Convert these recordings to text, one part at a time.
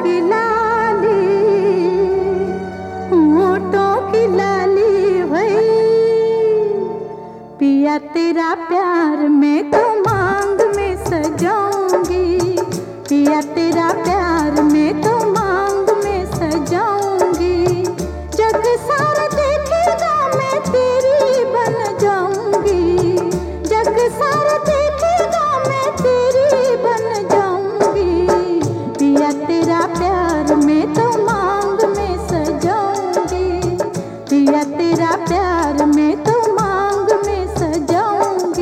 की लाली, होठों की लाली भई, पिया तेरा प्यार मैं तो मांग में सजाऊंगी, पिया तेरा प्यार मैं तो मांग में सजाऊंगी। जग सारा देखेगा मैं तेरी बन जाऊंगी, जग सारा देखेगा मैं तेरी बन जाऊंगी। पिया तेरा प्यार मैं तो मांग में सजाऊंगी, पिया तेरा प्यार मैं तो मांग में सजाऊंगी।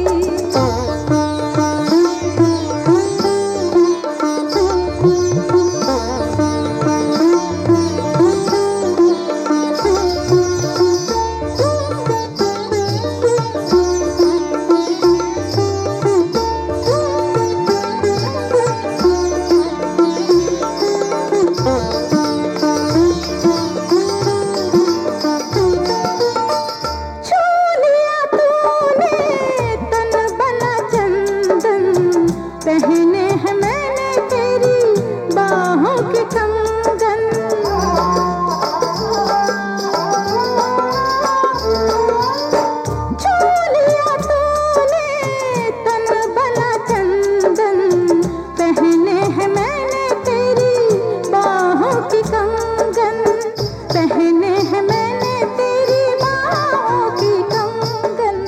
पहने हैं मैंने तेरी बाहों के कंगन, छू लिया तूने तन बना चंदन, पहने हैं मैंने तेरी बाहों की कंगन, पहने हैं मैंने तेरी बाहों की कंगन,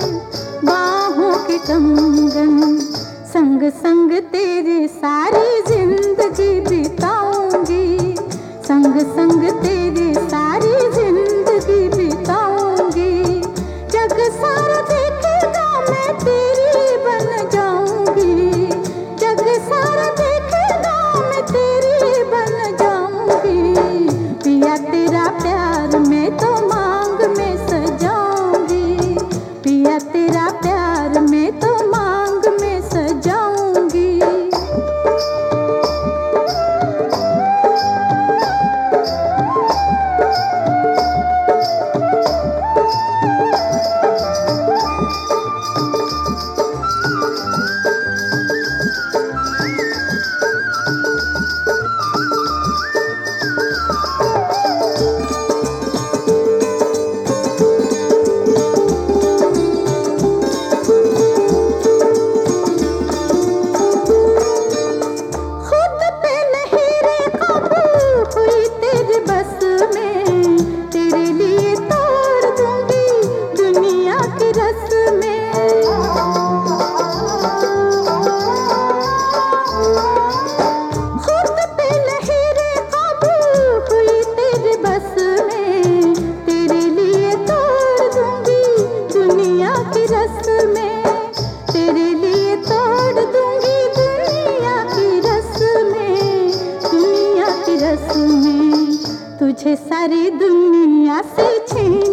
बाहों की कंगन। संग संग तेरे सारी जिंदगी बिताऊंगी, संग संग तेरे सारी जिंदगी बिताऊंगी। जग सारा देखेगा मैं तेरी बन जाऊंगी, जग सारा देखेगा मैं तेरी बन जाऊंगी। पिया तेरा प्यार मैं तो मांग में सजाऊंगी, पिया तेरा प्यार मैं तो मांग में सजाऊंगी। तुझे सारी दुनिया से छीन